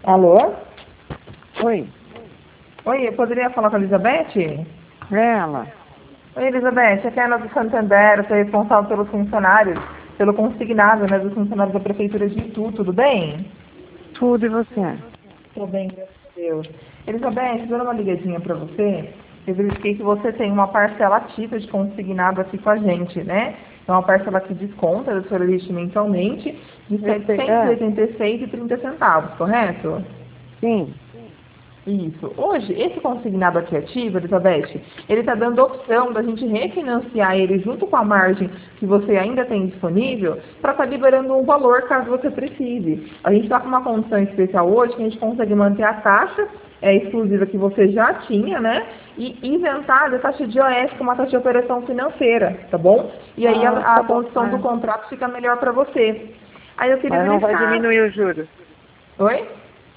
Alô? Oi, Oi, eu poderia falar com a Elizabeth? é ela. Oi, Elizabeth, aqui é a Ana do Santander, eu sou responsável pelos funcionários, pelo consignado, né, dos funcionários da Prefeitura de Itu, tudo bem? Tudo e você? Tudo bem, graças a Deus. Elizabeth, dando uma ligadinha para você, eu verifiquei que você tem uma parcela ativa de consignado aqui com a gente, né? É uma parcela que desconta do seu lixo mensalmente de R$ É, 786,30, correto? sim. Isso. Hoje, esse consignado aqui ativo, Elizabeth, ele está dando a opção da gente refinanciar ele junto com a margem que você ainda tem disponível para estar liberando um valor caso você precise. A gente está com uma condição especial hoje que a gente consegue manter a taxa exclusiva que você já tinha, né? E isentar a taxa de OS com uma taxa de operação financeira, tá bom? E aí Ah, a tá bom. condição do contrato fica melhor para você. Aí eu queria Mas não vai verificar. diminuir os juros. Oi?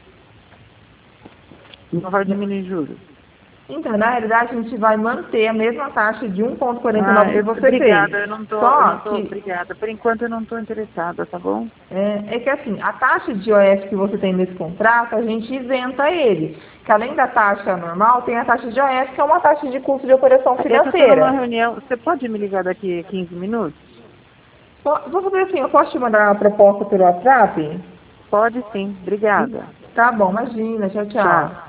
Não vai diminuir juros. Então, na realidade, a gente vai manter a mesma taxa de Ah, 1,49 que você obrigada, fez. eu Só não tô, que obrigada. Por enquanto eu não tô interessada, tá bom? é que assim, a taxa de OS que você tem nesse contrato, a gente isenta ele. Que além da taxa normal, tem a taxa de OS, que é uma taxa de custo de operação É que eu tô numa financeira. reunião. Você pode me ligar daqui a 15 minutos? Vou fazer assim, eu posso te mandar uma proposta pelo WhatsApp? Pode sim, obrigada. Tá bom, imagina, tchau, Tchau. tchau.